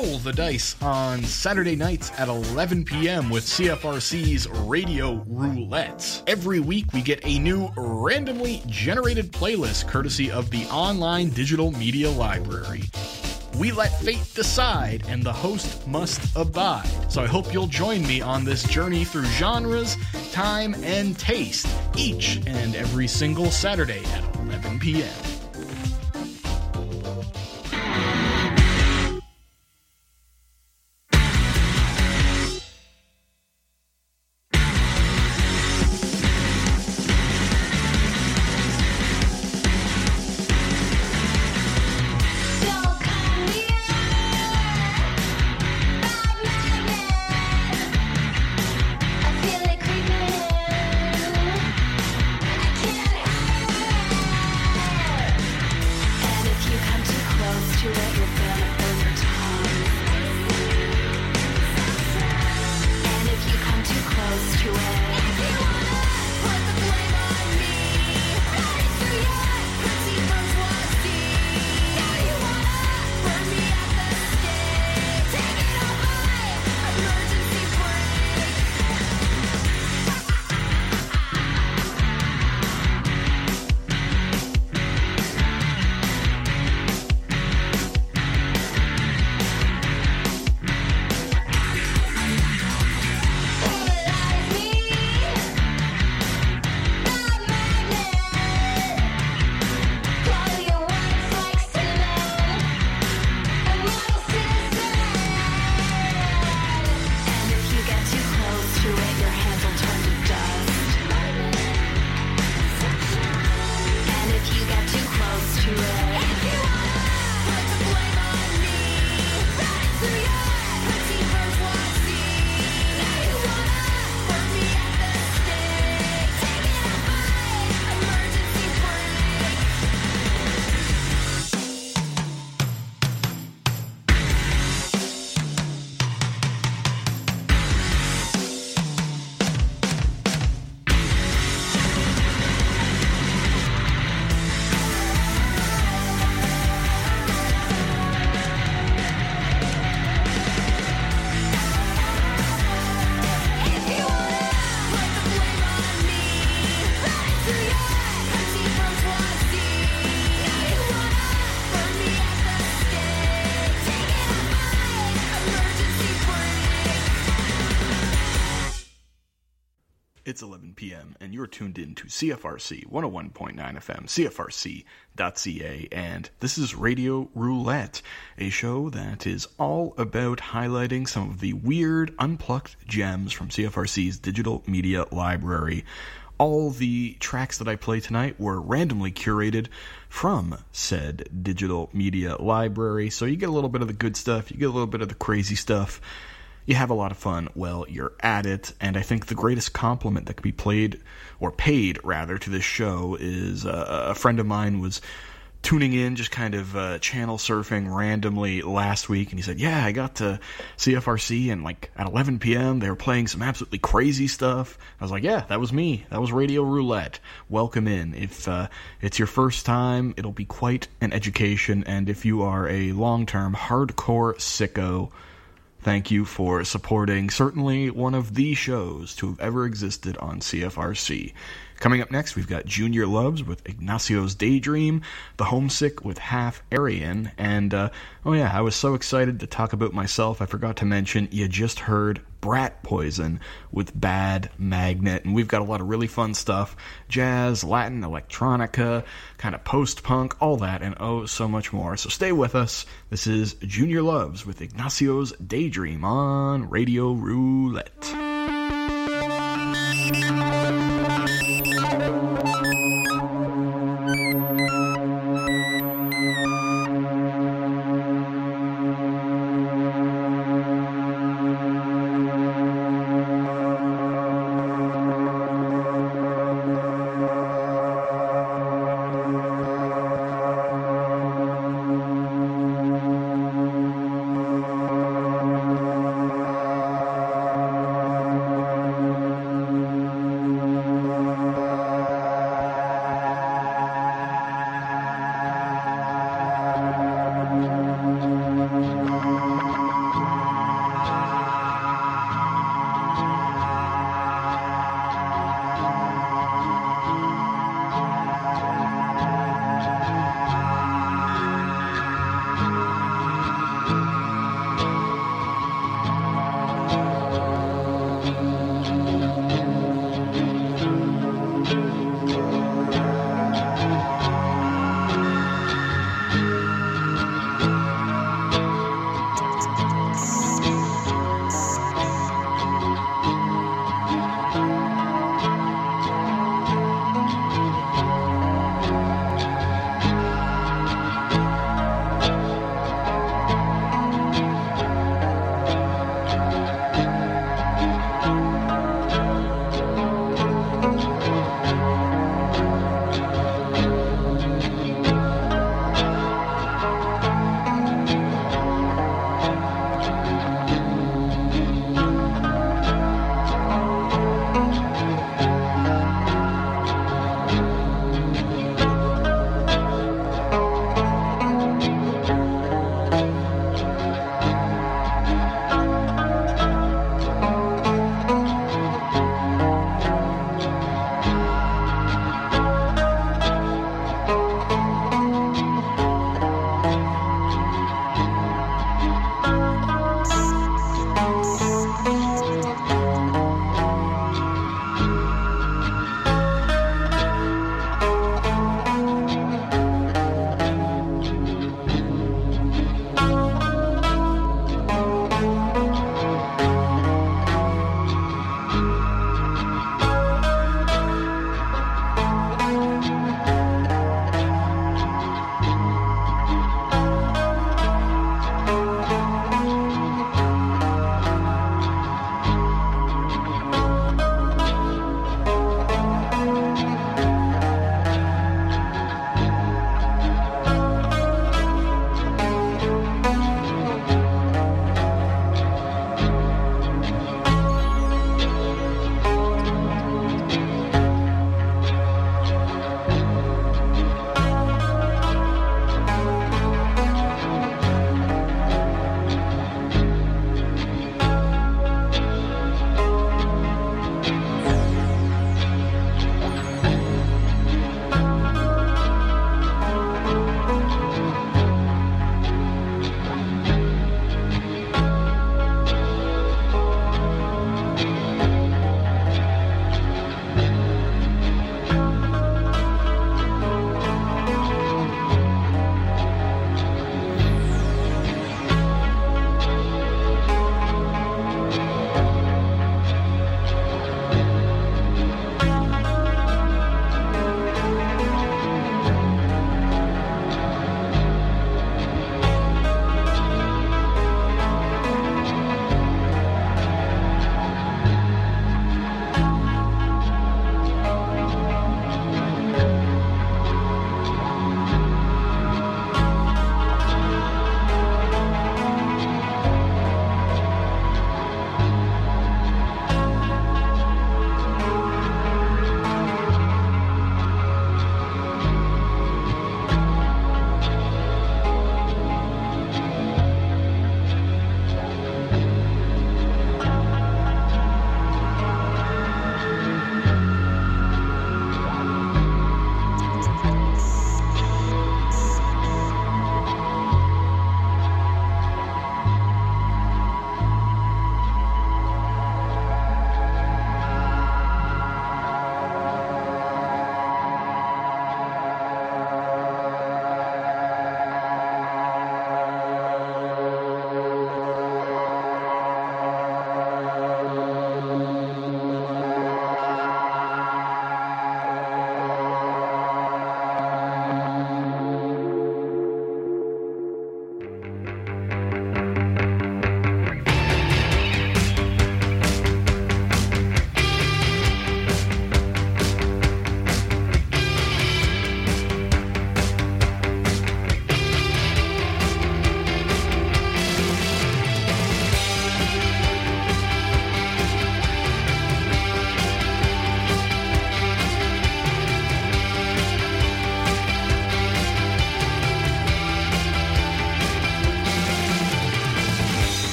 roll the dice on Saturday nights at 11 p.m. with CFRC's Radio Roulette. Every week we get a new randomly generated playlist courtesy of the online digital media library. We let fate decide, and the host must abide. So I hope you'll join me on this journey through genres, time, and taste, each and every single Saturday at 11 p.m. It's 11 p.m. and you're tuned in to CFRC 101.9 FM, CFRC.ca, and this is Radio Roulette, a show that is all about highlighting some of the weird, unplucked gems from CFRC's digital media library. All the tracks that I play tonight were randomly curated from said digital media library, so you get a little bit of the good stuff, you get a little bit of the crazy stuff. You have a lot of fun while you're at it, and I think the greatest compliment that could be paid to this show is a friend of mine was tuning in, just kind of channel surfing randomly last week, and he said, yeah, I got to CFRC, and like at 11 p.m. they were playing some absolutely crazy stuff. I was like, yeah, that was me. That was Radio Roulette. Welcome in. If it's your first time, it'll be quite an education, and if you are a long-term hardcore sicko, thank you for supporting certainly one of the shows to have ever existed on CFRC. Coming up next, we've got Junior Loves with Ignacio's Daydream, The Homesick with Half Aryan, and, I was so excited to talk about myself, I forgot to mention, you just heard Brat Poison with Bad Magnet, and we've got a lot of really fun stuff, jazz, Latin, electronica, kind of post-punk, all that, and oh, so much more. So stay with us. This is Junior Loves with Ignacio's Daydream on Radio Roulette.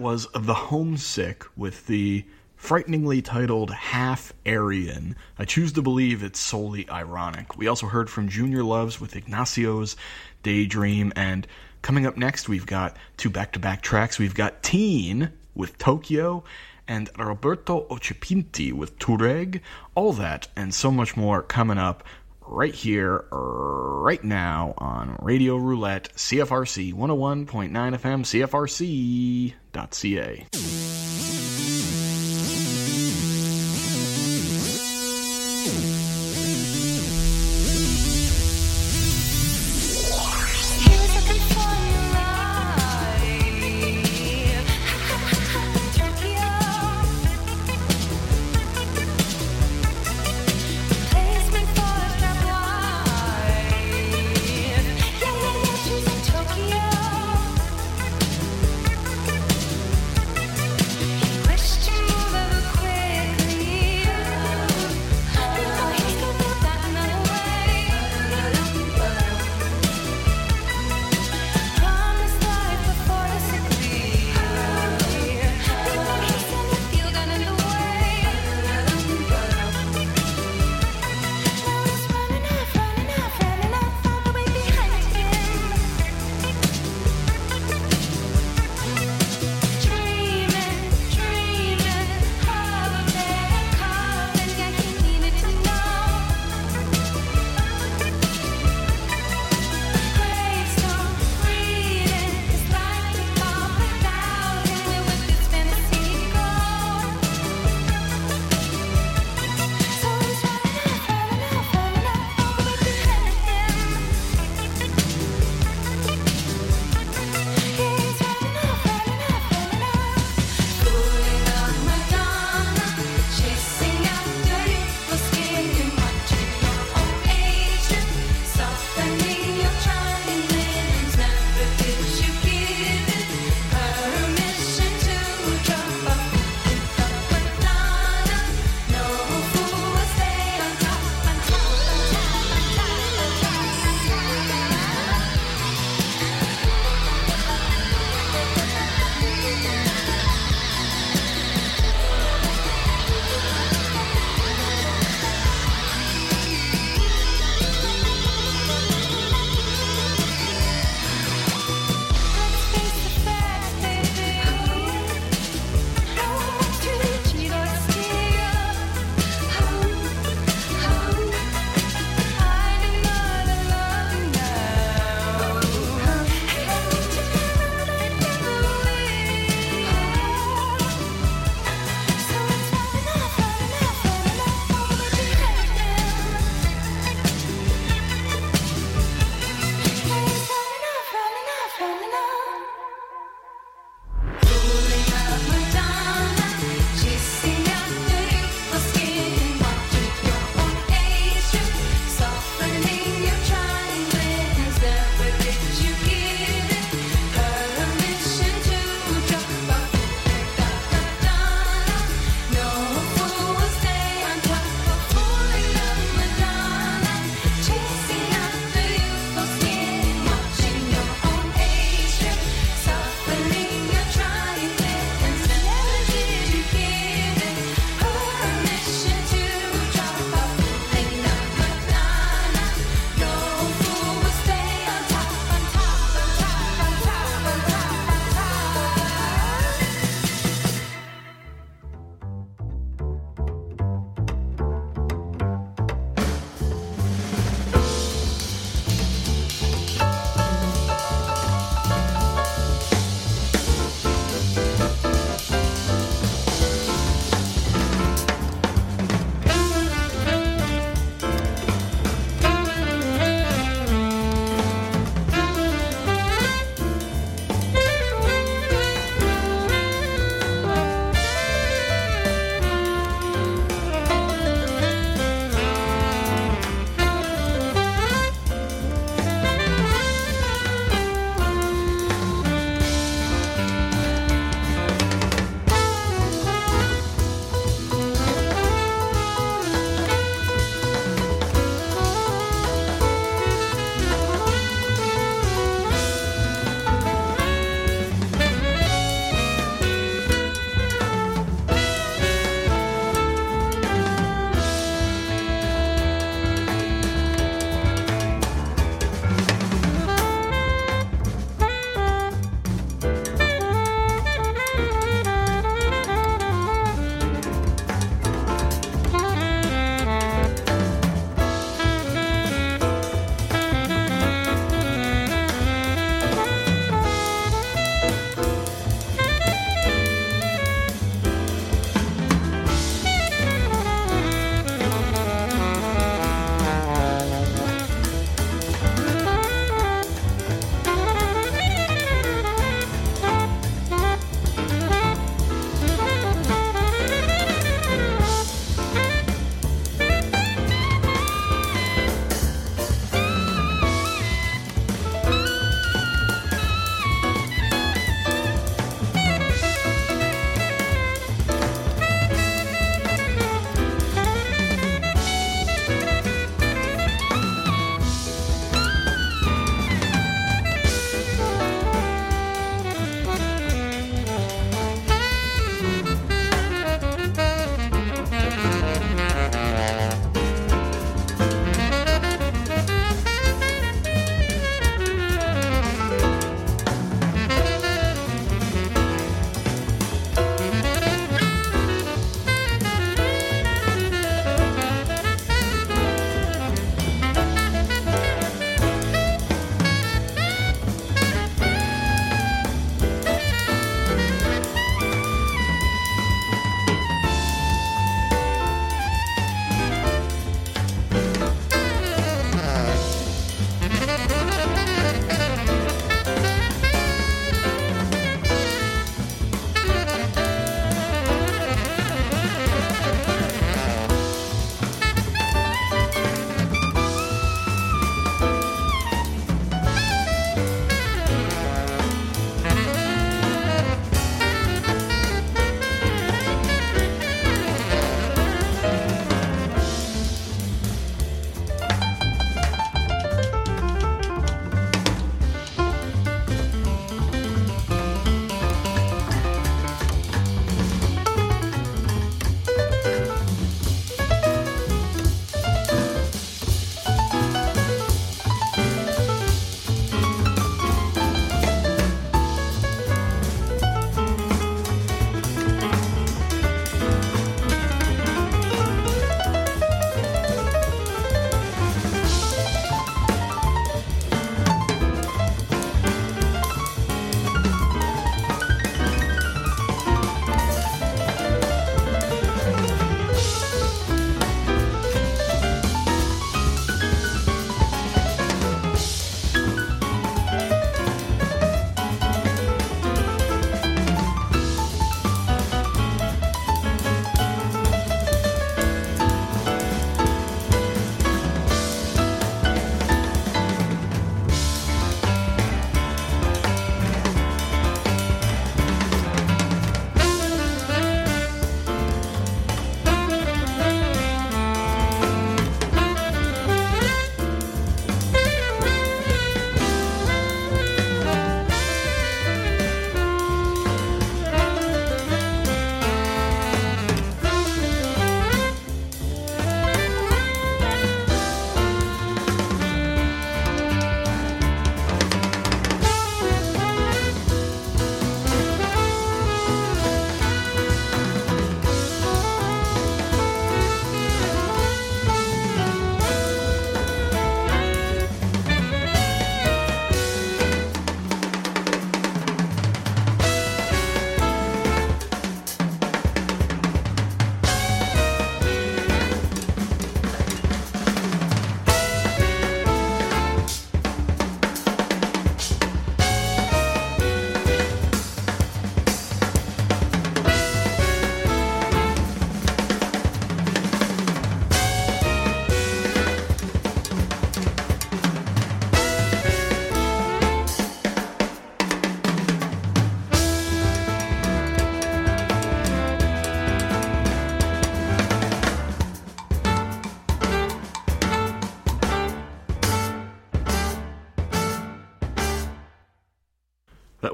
was The Homesick with the frighteningly titled Half Aryan. I choose to believe it's solely ironic. We also heard from Junior Loves with Ignacio's Daydream, and coming up next we've got two back-to-back tracks. We've got Teen with Tokyo and Roberto Occhipinti with Tureg. All that and so much more coming up right here, right now on Radio Roulette, CFRC 101.9 FM, CFRC.ca.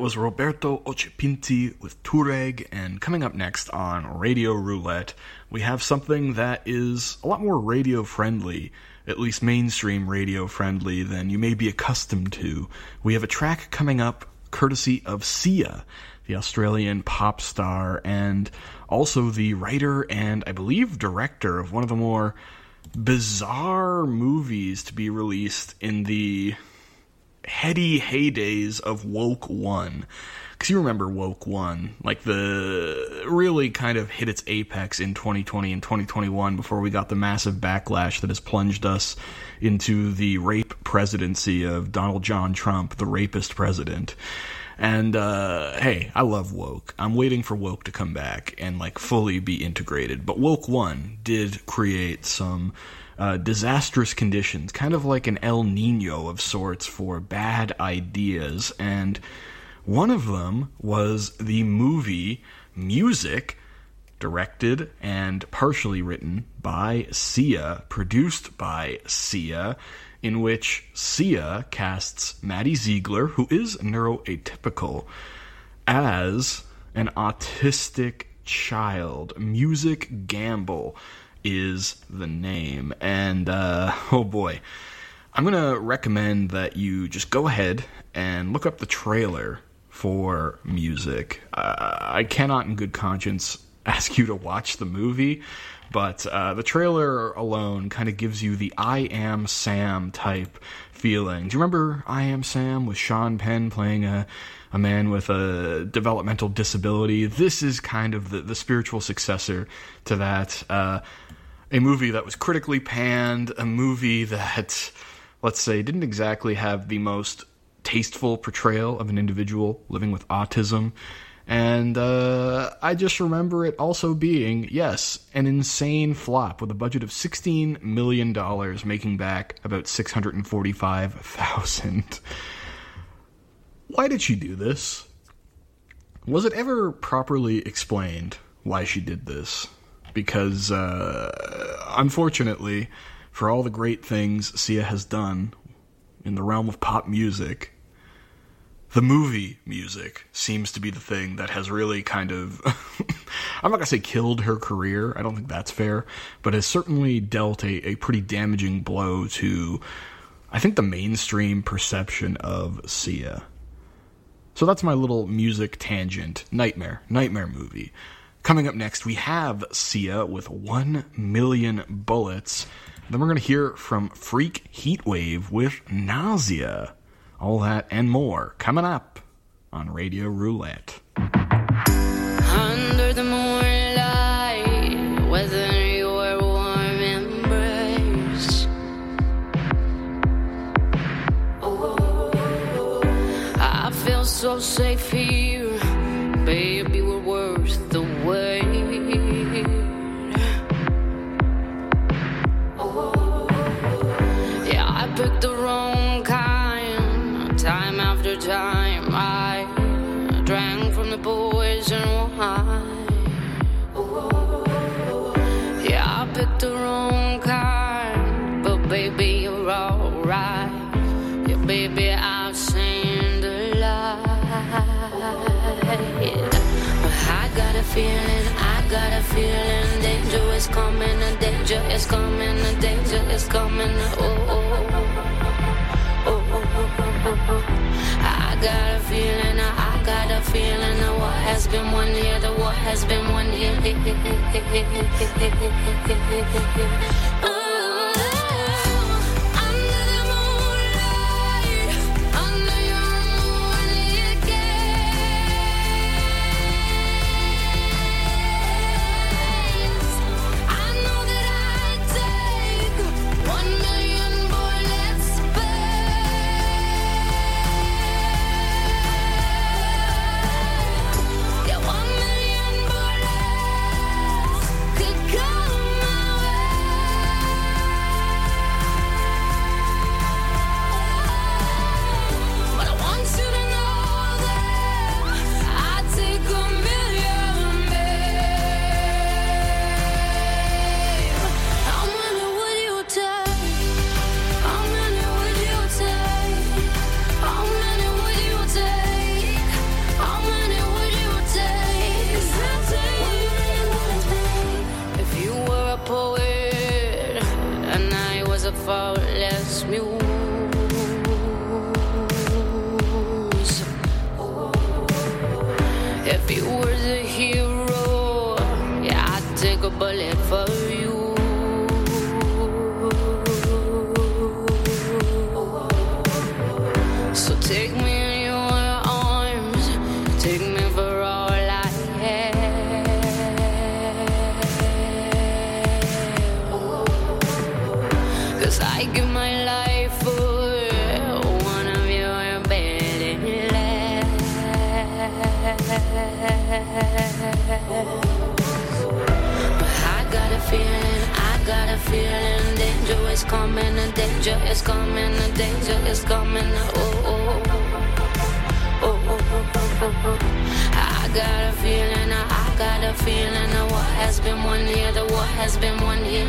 was Roberto Occhipinti with Tureg, and coming up next on Radio Roulette, we have something that is a lot more radio-friendly, at least mainstream radio-friendly, than you may be accustomed to. We have a track coming up courtesy of Sia, the Australian pop star, and also the writer and, I believe, director of one of the more bizarre movies to be released in the heady heydays of Woke One. Because you remember Woke One, like the really kind of hit its apex in 2020 and 2021 before we got the massive backlash that has plunged us into the rape presidency of Donald John Trump, the rapist president. And, hey, I love Woke. I'm waiting for Woke to come back and, like, fully be integrated. But Woke One did create some disastrous conditions, kind of like an El Nino of sorts for bad ideas. And one of them was the movie Music, directed and partially written by Sia, produced by Sia, in which Sia casts Maddie Ziegler, who is neuroatypical, as an autistic child. Music Gamble is the name. And, oh boy, I'm going to recommend that you just go ahead and look up the trailer for Music. I cannot in good conscience ask you to watch the movie, but the trailer alone kind of gives you the I Am Sam type feeling. Do you remember I Am Sam with Sean Penn playing a man with a developmental disability? This is kind of the spiritual successor to that. A movie that was critically panned, a movie that, let's say, didn't exactly have the most tasteful portrayal of an individual living with autism. And I just remember it also being, yes, an insane flop with a budget of $16 million, making back about $645,000. Why did she do this? Was it ever properly explained why she did this? Because, unfortunately, for all the great things Sia has done in the realm of pop music, the movie Music seems to be the thing that has really kind of, I'm not going to say killed her career, I don't think that's fair, but has certainly dealt a pretty damaging blow to, I think, the mainstream perception of Sia. So that's my little music tangent. Nightmare movie. Coming up next, we have Sia with 1 Million Bullets. Then we're going to hear from Freak Heatwave with Nausea. All that and more coming up on Radio Roulette. Under the moonlight, whether your warm embrace. Oh, I feel so safe here, baby, we're worth the wait. Oh, yeah, I picked the wrong kind. Time after time, I drank from the poison wine. Yeah, I picked the wrong kind, but baby, you're alright. Yeah, baby, I've seen the light. I got a feeling, danger is coming, the danger is coming, the danger is coming. I got a feeling that what has been 1 year, the what has been 1 year. Under the moonlight, under your moonlit gaze, I know that I take 1 million bullets. Could come my way. If you were the hero, yeah, I'd take a bullet for you. So take me in your arms, take me for all I have. 'Cause I give my life for one of your better lives. But I got a feeling danger is coming, the danger is coming, the danger is coming. Oh, oh, oh, oh, oh, oh, oh. I got a feeling that what has been won here, the war has been won here.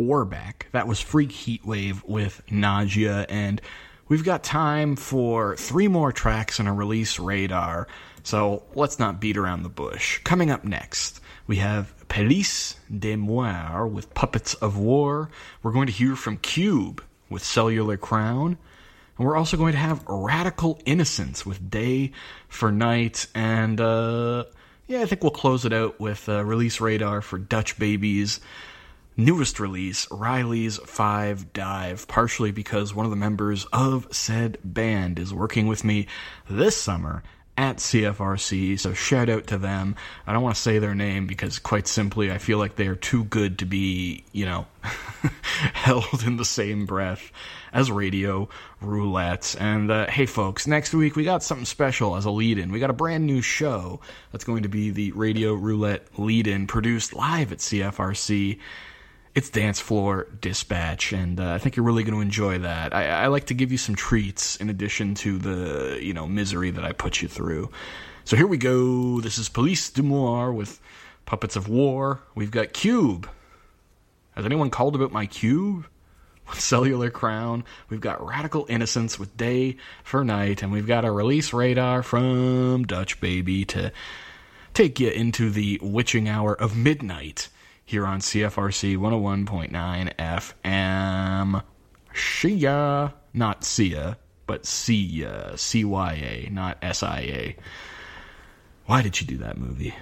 We're back. That was Freak Heatwave with Nausea, and we've got time for 3 more tracks on a release radar, so let's not beat around the bush. Coming up next, we have Police de Moire with Puppets of War. We're going to hear from Cube with Cellular Crown. And we're also going to have Radical Innocence with Day for Night. And, I think we'll close it out with release radar for Dutch Baby's newest release, Riley's 5 Dive, partially because one of the members of said band is working with me this summer at CFRC, so shout out to them. I don't want to say their name because, quite simply, I feel like they are too good to be, held in the same breath as Radio Roulette. And, hey folks, next week we got something special as a lead-in. We got a brand new show that's going to be the Radio Roulette lead-in, produced live at CFRC. It's Dance Floor Dispatch, and I think you're really going to enjoy that. I like to give you some treats in addition to the, misery that I put you through. So here we go. This is Police de Moire with Puppets of War. We've got Cube. Has anyone called about my Cube? With Cellular Crown. We've got Radical Innocence with Day for Night, and we've got a release radar from Dutch Baby to take you into the witching hour of midnight here on CFRC 101.9 FM. Shia. Not Sia, but Sia. C-Y-A, not S-I-A. Why did you do that movie?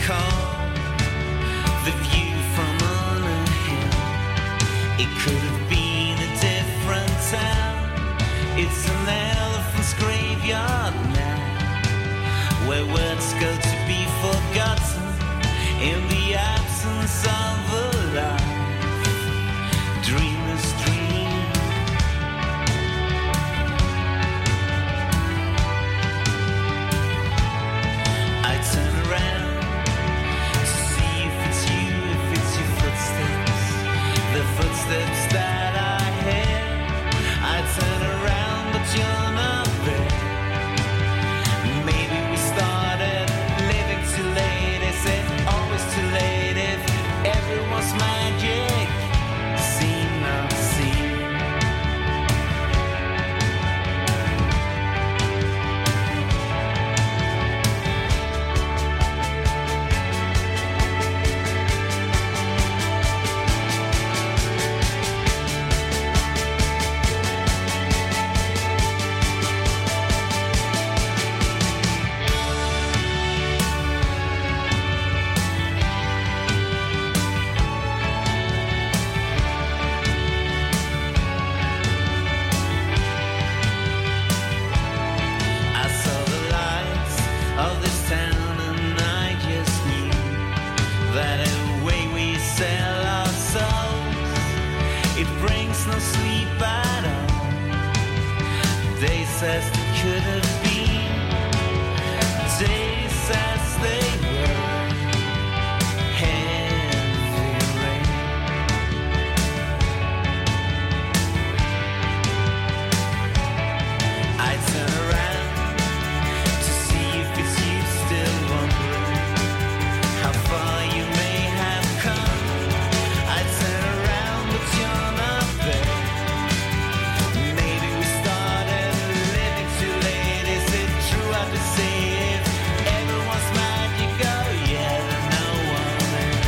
call the view from on a hill. It could have been a different town. It's an elephant's graveyard now, where words go to be forgotten in the absence of a life. Dreamers dream. I turn around to see if it's you, if it's your footsteps, the footsteps that I hear. I turn around, but you're not there. Maybe we started living too late. Is it always too late if everyone's magic? Seen, not seen. I saw the lights of this town and I just knew that away we sell our souls. It brings no sleep at all. Days as they could have been, days as they were. Heavy rain. I turn around to see if it's you, still wondering how far you may have come. I turn around, but you're not there. Maybe we started living too late. Is it true I could say if everyone's magic? Oh yeah, no one is.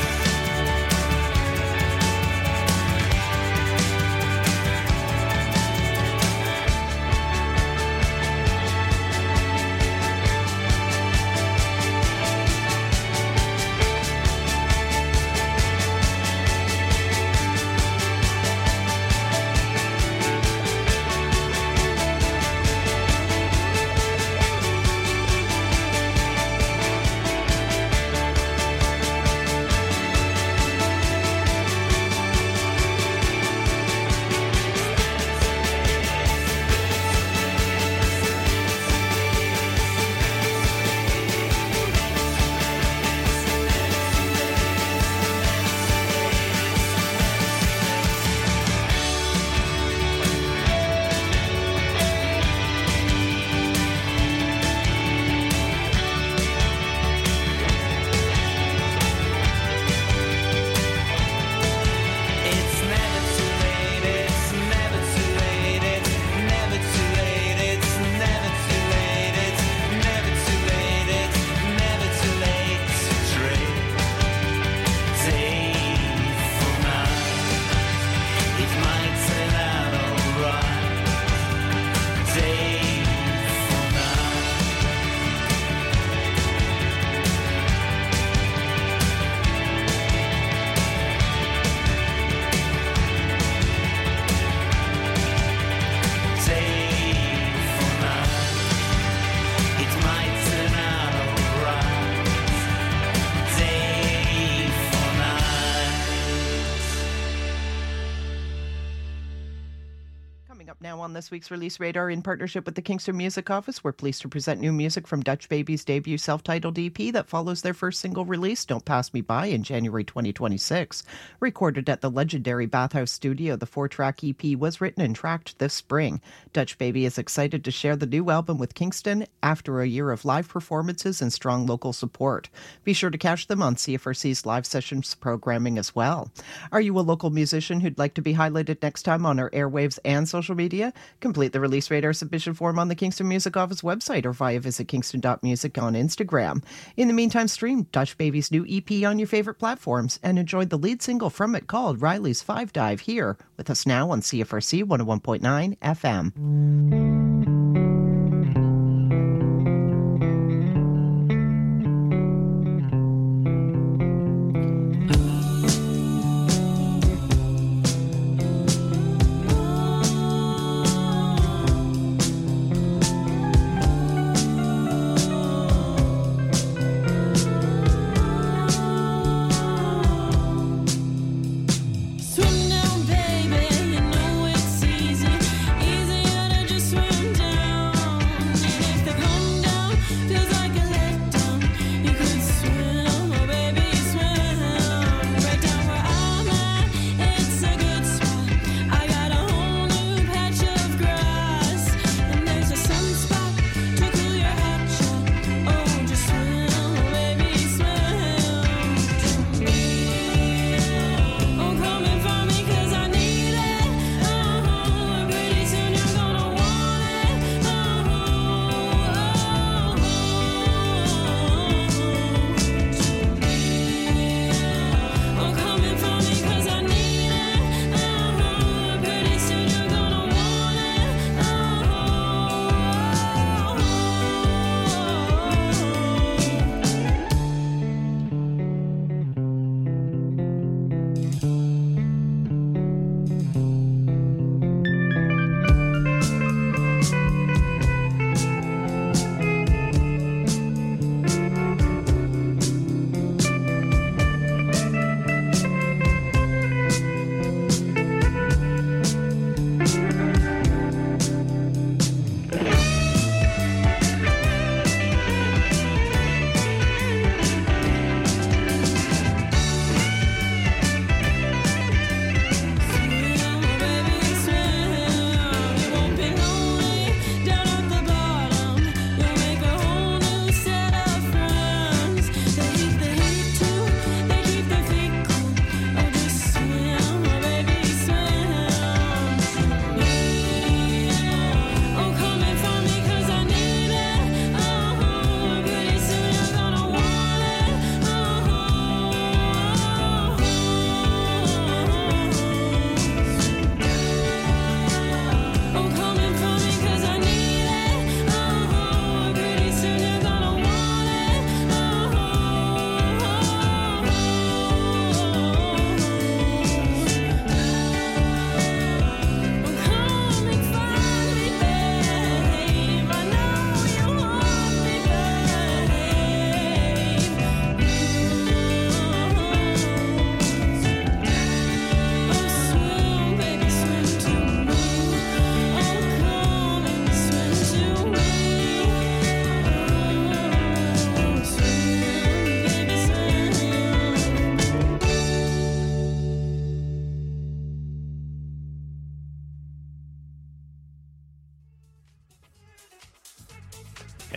It's never too late, it's never too late, it's never too late, it's never too late, it's never too late, it's never too late to trade day for night. It might turn out alright. Day for night. Day for night. It might turn out alright. Day for night. Coming up now on this week's Release Radar, in partnership with the Kingston Music Office, we're pleased to present new music from Dutch Baby's debut self-titled EP that follows their first single release, Don't Pass Me By, in January 2026. Recorded at the legendary Bathhouse Studio, the 4-track EP was written and tracked this spring. Dutch Baby is excited to share the new album with Kingston after a year of live performances and strong local support. Be sure to catch them on CFRC's live sessions programming as well. Are you a local musician who'd like to be highlighted next time on our airwaves and social media? Complete the Release Radar submission form on the Kingston Music Office website or via visit kingston.music on Instagram. In the meantime, stream Dutch Baby's new EP on your favorite platforms and enjoy the lead single from it called Riley's 5 Dive here with us now on CFRC 101.9 FM.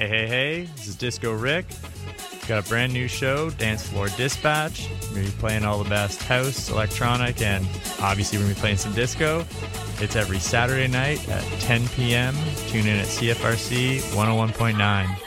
Hey, this is Disco Rick. Got a brand new show, Dance Floor Dispatch. We're going to be playing all the best house, electronic, and obviously we're going to be playing some disco. It's every Saturday night at 10 p.m. Tune in at CFRC 101.9.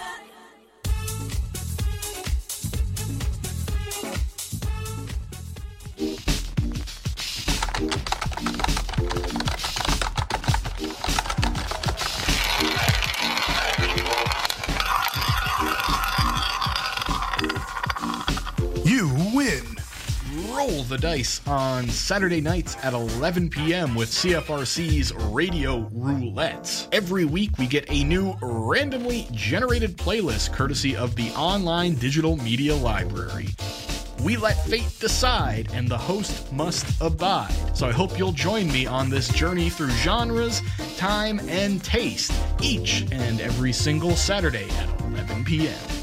Roll the dice on Saturday nights at 11 p.m. with CFRC's Radio Roulette. Every week we get a new randomly generated playlist courtesy of the online digital media library. We let fate decide, and the host must abide. So I hope you'll join me on this journey through genres, time, and taste, each and every single Saturday at 11 p.m.